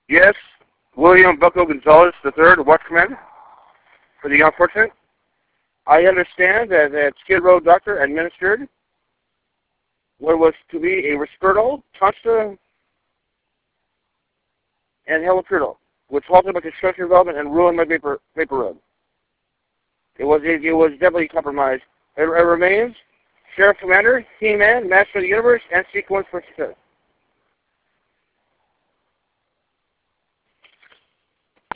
Yes, William Bucko Gonzalez III, Watch Command, for the unfortunate. I understand that Skid Row doctor administered what was to be a Risperdal, Consta, and haloperidol, which halted my construction development and ruined my vapor road. It was definitely compromised. It remains Sheriff Commander, He-Man, Master of the Universe, and Sequence for Success.